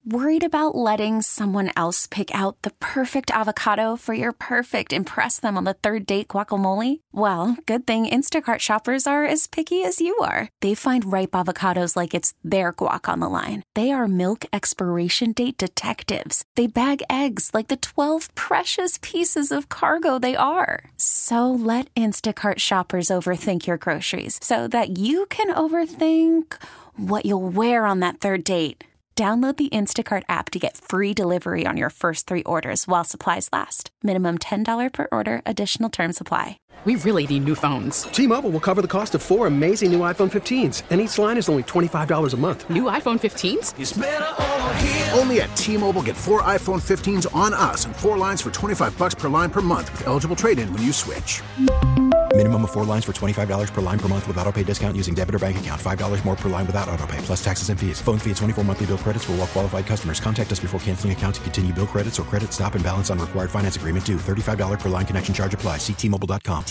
Worried about letting someone else pick out the perfect avocado for your perfect impress them on the third date guacamole? Well, good thing Instacart shoppers are as picky as you are. They find ripe avocados like it's their guac on the line. They are milk expiration date detectives. They bag eggs like the 12 precious pieces of cargo they are. So let Instacart shoppers overthink your groceries so that you can overthink what you'll wear on that third date. Download the Instacart app to get free delivery on your first 3 orders while supplies last. Minimum $10 per order. Additional terms apply. We really need new phones. T-Mobile will cover the cost of 4 amazing new iPhone 15s, and each line is only $25 a month. New iPhone 15s? It's better over here. Only at T-Mobile, get 4 iPhone 15s on us and 4 lines for $25 per line per month with eligible trade-in when you switch. Minimum of 4 lines for $25 per line per month with autopay discount using debit or bank account. $5 more per line without autopay, plus taxes and fees. Phone fee at 24 monthly bill credits for well-qualified customers. Contact us before canceling account to continue bill credits or credit stop and balance on required finance agreement due. $35 per line connection charge applies. See T-Mobile.com.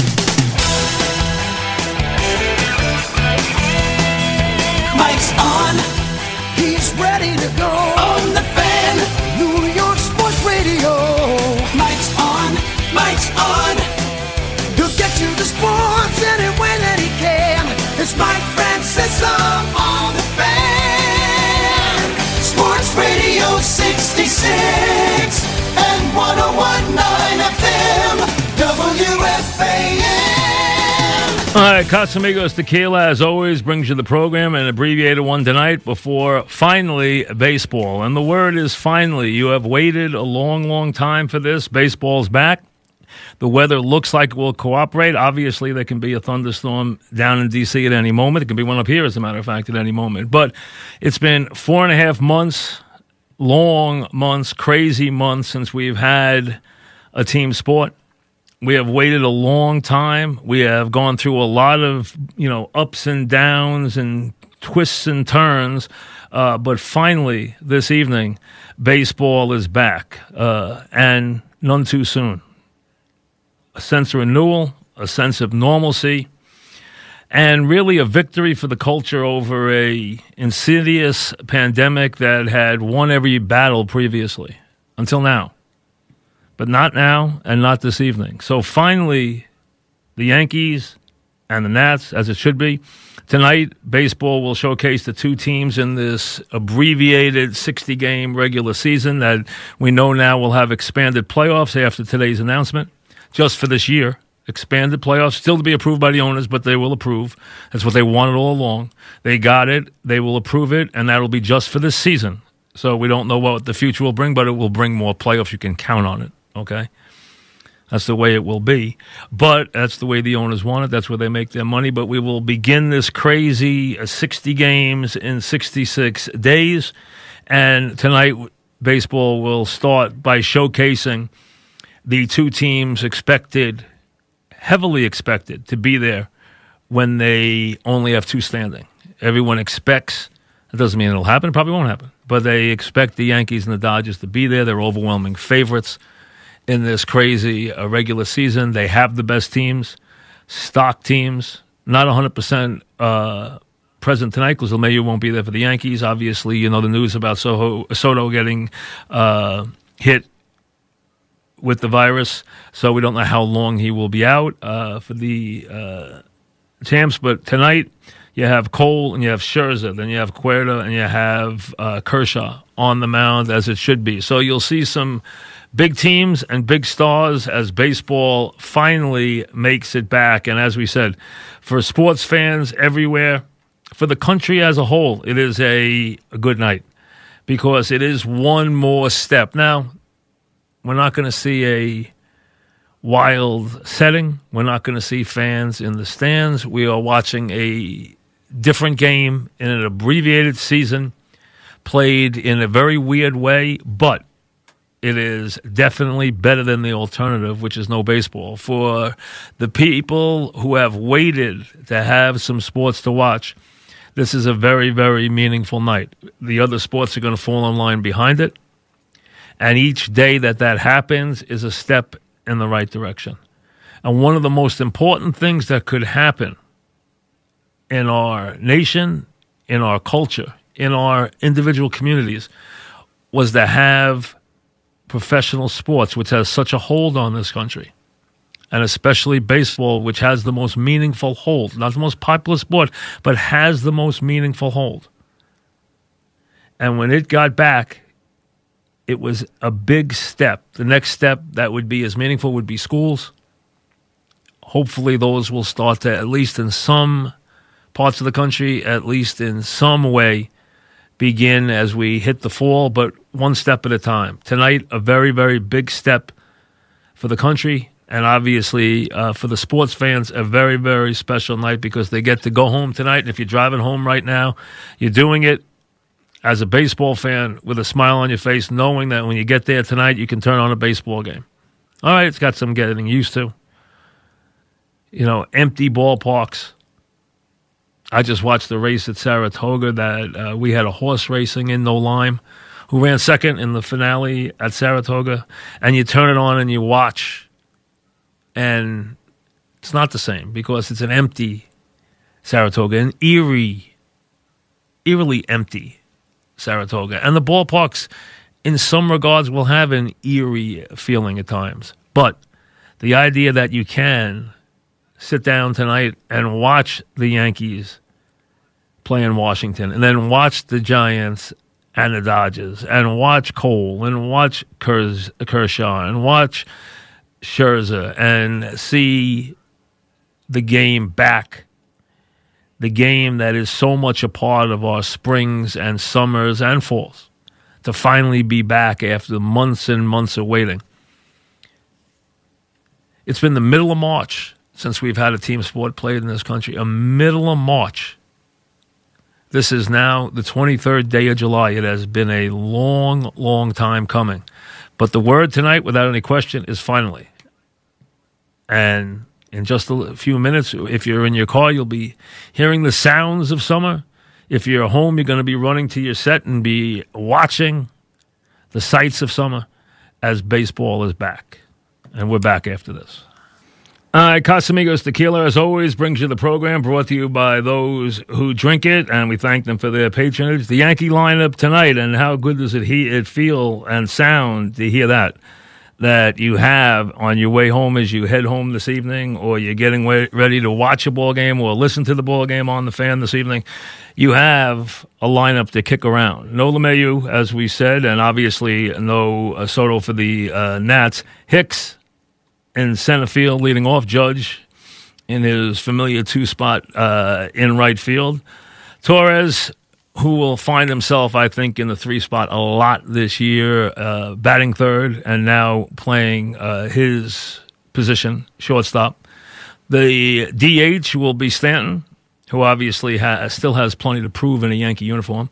Mike's on. He's ready to go. On the Fan. New York Sports Radio. Mike's on. Mike's on. He'll get you the sports any way that he can. It's Mike Francesa on the Fan. Sports Radio 66 and 101.9 FM. WFAN. All right, Casamigos Tequila, as always, brings you the program, an abbreviated one tonight before finally baseball. And the word is finally. You have waited a long, long time for this. Baseball's back. The weather looks like it will cooperate. Obviously, there can be a thunderstorm down in D.C. at any moment. It can be one up here, as a matter of fact, at any moment. But it's been 4.5 months, long months, crazy months since we've had a team sport. We have waited a long time. We have gone through a lot of, ups and downs and twists and turns. But finally, this evening, baseball is back, and none too soon. A sense of renewal, a sense of normalcy, and really a victory for the culture over a insidious pandemic that had won every battle previously, until now. But not now and not this evening. So finally, the Yankees and the Nats, as it should be. Tonight, baseball will showcase the 2 teams in this abbreviated 60-game regular season that we know now will have expanded playoffs after today's announcement. Just for this year, expanded playoffs, still to be approved by the owners, but they will approve. That's what they wanted all along. They got it, they will approve it, and that'll be just for this season. So we don't know what the future will bring, but it will bring more playoffs. You can count on it, okay? That's the way it will be. But that's the way the owners want it. That's where they make their money. But we will begin this crazy 60 games in 66 days. And tonight, baseball will start by showcasing the 2 teams heavily expected to be there when they only have 2 standing. Everyone expects, it doesn't mean it'll happen, it probably won't happen, but they expect the Yankees and the Dodgers to be there. They're overwhelming favorites in this crazy regular season. They have the best teams, stock teams, not 100% present tonight because LeMahieu won't be there for the Yankees. Obviously, you know the news about Soto getting hit with the virus, so we don't know how long he will be out for the champs. But tonight, you have Cole and you have Scherzer, then you have Cuerda and you have Kershaw on the mound as it should be. So you'll see some big teams and big stars as baseball finally makes it back. And as we said, for sports fans everywhere, for the country as a whole, it is a good night because it is one more step. Now, we're not going to see a wild setting. We're not going to see fans in the stands. We are watching a different game in an abbreviated season played in a very weird way, but it is definitely better than the alternative, which is no baseball. For the people who have waited to have some sports to watch, this is a very, very meaningful night. The other sports are going to fall in line behind it. And each day that happens is a step in the right direction. And one of the most important things that could happen in our nation, in our culture, in our individual communities was to have professional sports, which has such a hold on this country, and especially baseball, which has the most meaningful hold, not the most popular sport, but has the most meaningful hold. And when it got back, it was a big step. The next step that would be as meaningful would be schools. Hopefully those will start to, at least in some parts of the country, at least in some way, begin as we hit the fall, but one step at a time. Tonight, a very, very big step for the country, and obviously for the sports fans, a very, very special night because they get to go home tonight. And if you're driving home right now, you're doing it as a baseball fan with a smile on your face, knowing that when you get there tonight, you can turn on a baseball game. All right, it's got some getting used to. You know, empty ballparks. I just watched the race at Saratoga that we had a horse racing in No Lime who ran second in the finale at Saratoga. And you turn it on and you watch. And it's not the same because it's an empty Saratoga, an eerily empty Saratoga. And the ballparks, in some regards, will have an eerie feeling at times. But the idea that you can sit down tonight and watch the Yankees play in Washington and then watch the Giants and the Dodgers and watch Cole and watch Kershaw and watch Scherzer and see the game back. The game that is so much a part of our springs and summers and falls, to finally be back after months and months of waiting. It's been the middle of March since we've had a team sport played in this country. A middle of March. This is now the 23rd day of July. It has been a long, long time coming. But the word tonight, without any question, is finally. And in just a few minutes, if you're in your car, you'll be hearing the sounds of summer. If you're at home, you're going to be running to your set and be watching the sights of summer as baseball is back. And we're back after this. All right, Casamigos Tequila, as always, brings you the program brought to you by those who drink it, and we thank them for their patronage. The Yankee lineup tonight, and how good does it feel and sound to hear that you have on your way home as you head home this evening, or you're getting ready to watch a ball game or listen to the ball game on the fan this evening. You have a lineup to kick around. No LeMahieu, as we said, and obviously no Soto for the Nats. Hicks in center field, leading off. Judge in his familiar two-spot in right field. Torres, who will find himself, I think, in the three-spot a lot this year, batting third and now playing his position, shortstop. The DH will be Stanton, who obviously still has plenty to prove in a Yankee uniform.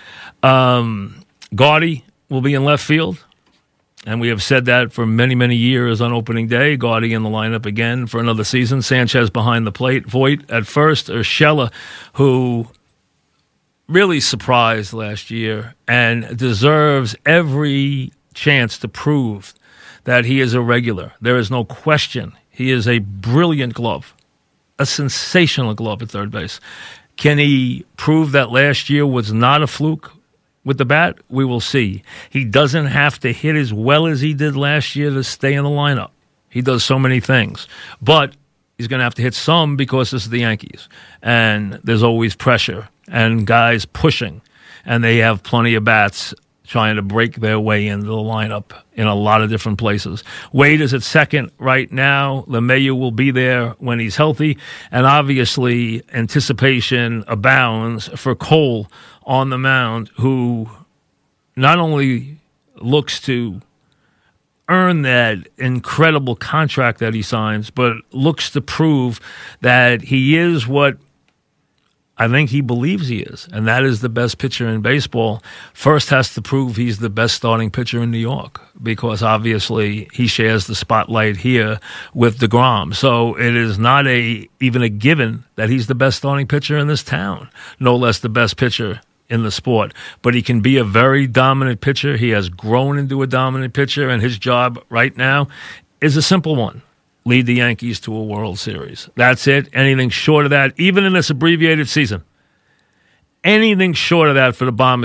Gardy will be in left field. And we have said that for many, many years on opening day. Gardy in the lineup again for another season. Sanchez behind the plate. Voit at first. Urshela, who really surprised last year and deserves every chance to prove that he is a regular. There is no question. He is a brilliant glove. A sensational glove at third base. Can he prove that last year was not a fluke? With the bat, we will see. He doesn't have to hit as well as he did last year to stay in the lineup. He does so many things. But he's going to have to hit some because this is the Yankees. And there's always pressure and guys pushing. And they have plenty of bats trying to break their way into the lineup in a lot of different places. Wade is at second right now. LeMahieu will be there when he's healthy. And obviously, anticipation abounds for Cole on the mound, who not only looks to earn that incredible contract that he signs, but looks to prove that he is what I think he believes he is, and that is the best pitcher in baseball. First has to prove he's the best starting pitcher in New York, because obviously he shares the spotlight here with DeGrom. So it is not even a given that he's the best starting pitcher in this town, no less the best pitcher in the sport. But he can be a very dominant pitcher. He has grown into a dominant pitcher, and his job right now is a simple one. Lead the Yankees to a World Series. That's it. Anything short of that, even in this abbreviated season, anything short of that for the Bombers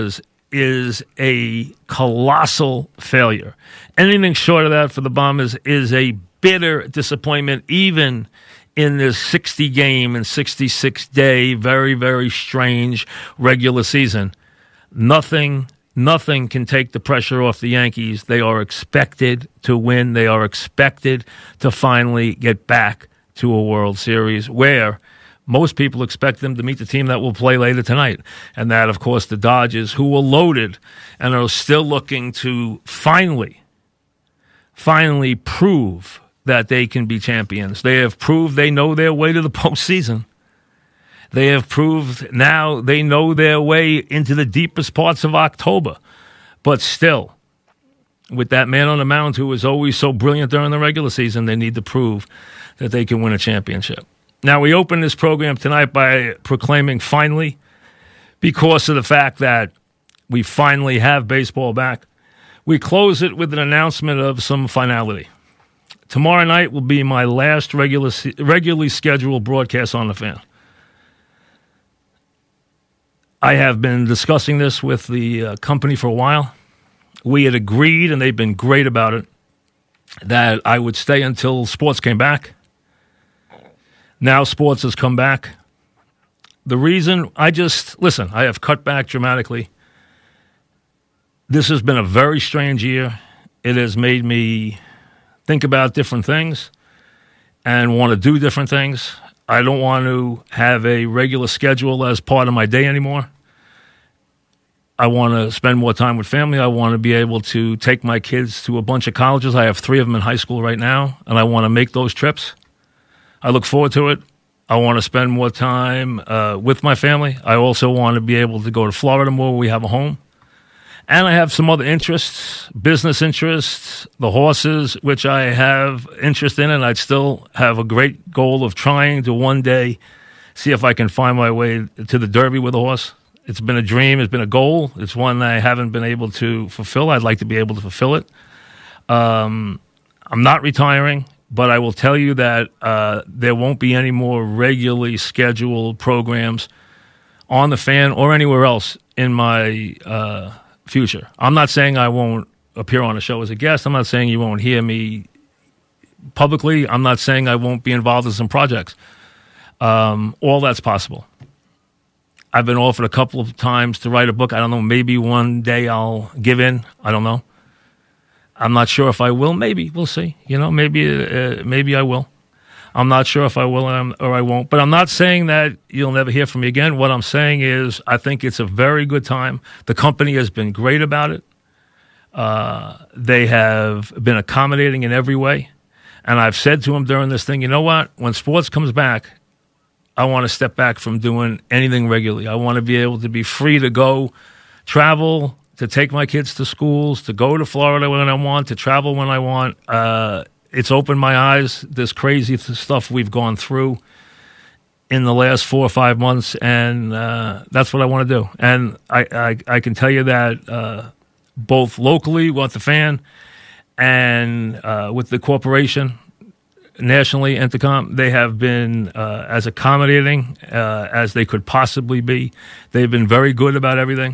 is a colossal failure. Anything short of that for the Bombers is a bitter disappointment, even in this 60-game and 66-day, very, very strange regular season. Nothing can take the pressure off the Yankees. They are expected to win. They are expected to finally get back to a World Series where most people expect them to meet the team that will play later tonight. And that, of course, the Dodgers, who were loaded and are still looking to finally prove that they can be champions. They have proved they know their way to the postseason. They have proved now they know their way into the deepest parts of October. But still, with that man on the mound who was always so brilliant during the regular season, they need to prove that they can win a championship. Now, we open this program tonight by proclaiming finally, because of the fact that we finally have baseball back, we close it with an announcement of some finality. Tomorrow night will be my last regularly scheduled broadcast on The Fan. I have been discussing this with the company for a while. We had agreed, and they've been great about it, that I would stay until sports came back. Now sports has come back. The reason I have cut back dramatically. This has been a very strange year. It has made me think about different things and want to do different things. I don't want to have a regular schedule as part of my day anymore. I want to spend more time with family. I want to be able to take my kids to a bunch of colleges. I have 3 of them in high school right now, and I want to make those trips. I look forward to it. I want to spend more time with my family. I also want to be able to go to Florida more, where we have a home. And I have some other interests, business interests, the horses, which I have interest in, and I'd still have a great goal of trying to one day see if I can find my way to the Derby with a horse. It's been a dream. It's been a goal. It's one that I haven't been able to fulfill. I'd like to be able to fulfill it. I'm not retiring, but I will tell you that there won't be any more regularly scheduled programs on The Fan or anywhere else in my future. I'm not saying I won't appear on a show as a guest. I'm not saying you won't hear me publicly. I'm not saying I won't be involved in some projects. All that's possible. I've been offered a couple of times to write a book. I don't know. Maybe one day I'll give in. I don't know. I'm not sure if I will. Maybe. We'll see. Maybe I will. I'm not sure if I will or I won't. But I'm not saying that you'll never hear from me again. What I'm saying is I think it's a very good time. The company has been great about it. They have been accommodating in every way. And I've said to them during this thing, you know what? When sports comes back, I want to step back from doing anything regularly. I want to be able to be free to go travel, to take my kids to schools, to go to Florida when I want, to travel when I want. It's opened my eyes, this crazy stuff we've gone through in the last 4 or 5 months, and that's what I want to do. And I can tell you that both locally with The Fan and with the corporation, nationally, Entercom, they have been as accommodating as they could possibly be. They've been very good about everything.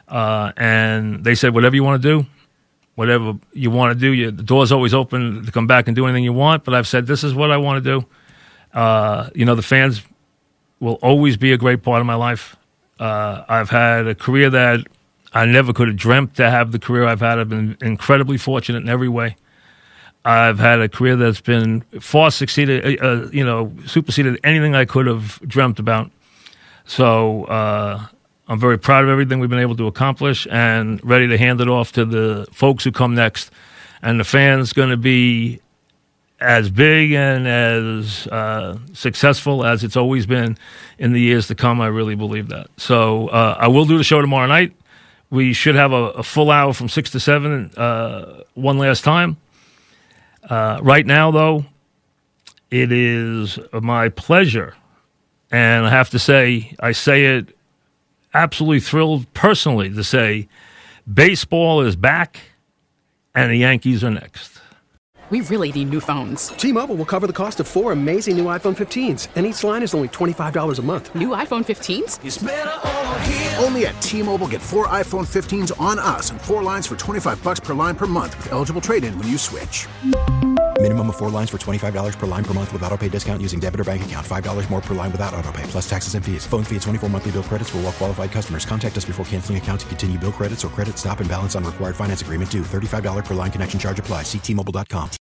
And they said, whatever you want to do, whatever you want to do, the door's always open to come back and do anything you want. But I've said, this is what I want to do. The Fans will always be a great part of my life. I've had a career that I never could have dreamt to have the career I've had. I've been incredibly fortunate in every way. I've had a career that's been far superseded anything I could have dreamt about. So I'm very proud of everything we've been able to accomplish and ready to hand it off to the folks who come next. And The Fan's going to be as big and as successful as it's always been in the years to come. I really believe that. So I will do the show tomorrow night. We should have a full hour from 6 to 7 one last time. Right now, though, it is my pleasure, and I have to say, I say it absolutely thrilled personally to say, baseball is back, and the Yankees are next. We really need new phones. T-Mobile will cover the cost of 4 amazing new iPhone 15s, and each line is only $25 a month. New iPhone 15s? It's better over here. Only at T-Mobile, get 4 iPhone 15s on us and 4 lines for $25 per line per month with eligible trade-in when you switch. Minimum of 4 lines for $25 per line per month with autopay discount using debit or bank account. $5 more per line without autopay, plus taxes and fees. Phone fee at 24 monthly bill credits for well-qualified customers. Contact us before canceling account to continue bill credits or credit stop and balance on required finance agreement due. $35 per line connection charge applies. See T-Mobile.com.